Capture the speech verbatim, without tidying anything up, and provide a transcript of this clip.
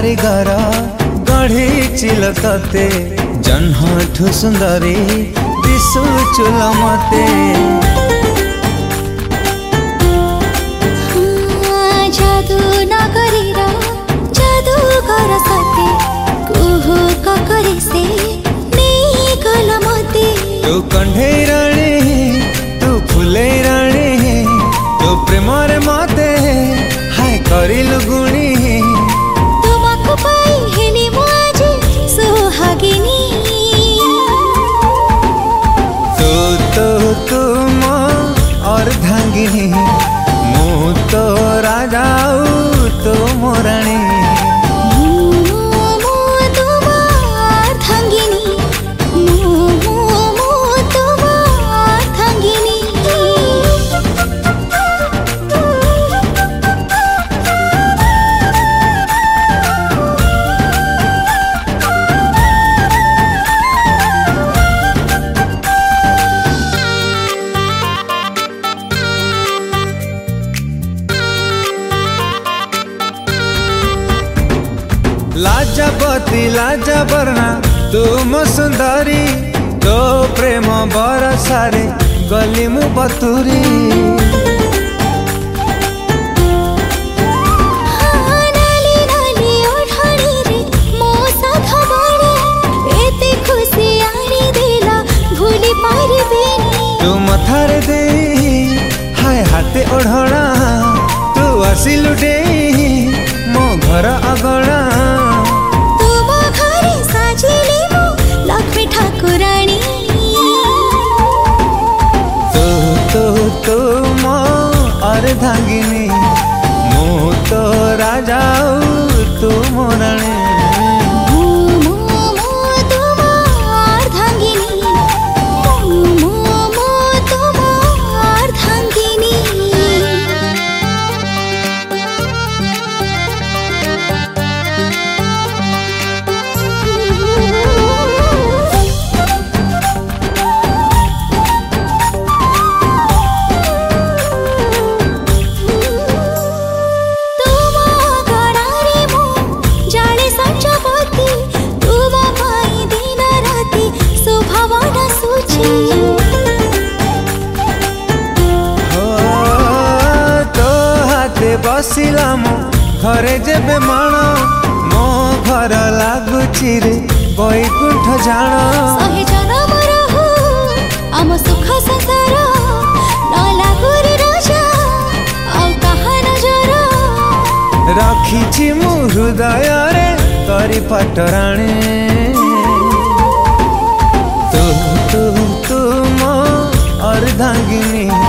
कारीगर गढ़ी चिल ते जन्हठु सुंदरी दिशु चुल मते जादू नगरीर जादूगर सते कुहू ककरे से नहीं गल मते तू कंढे राणी तू फुले राणी तू प्रेम रे मते हाय करिलु गुणी तुमको पाई हेली आज सुहागिनी तू तो तुम अर्धांगिनी मु तो राजा तो मोराणी लाजपति लाजवर्णा तुम सुंदरी तो प्रेम बरसारे गली मु बतुरी तू मथारे दे हाय हाथे ओढ़ना तू आसिलु डे मो घर अगणा तुम अर्धांगिनी मु तो राजा तू मोराणी बसिला मो घरे जेबे माण मो घर लागुची रे बैकुंठ जान सहे जन्म रहू आम सुख संसार न लागू रे राजा आउ कहा नजर रखिछि मु हृदय रे करी पटराणी तू तू तू मो अर्धांगिनी।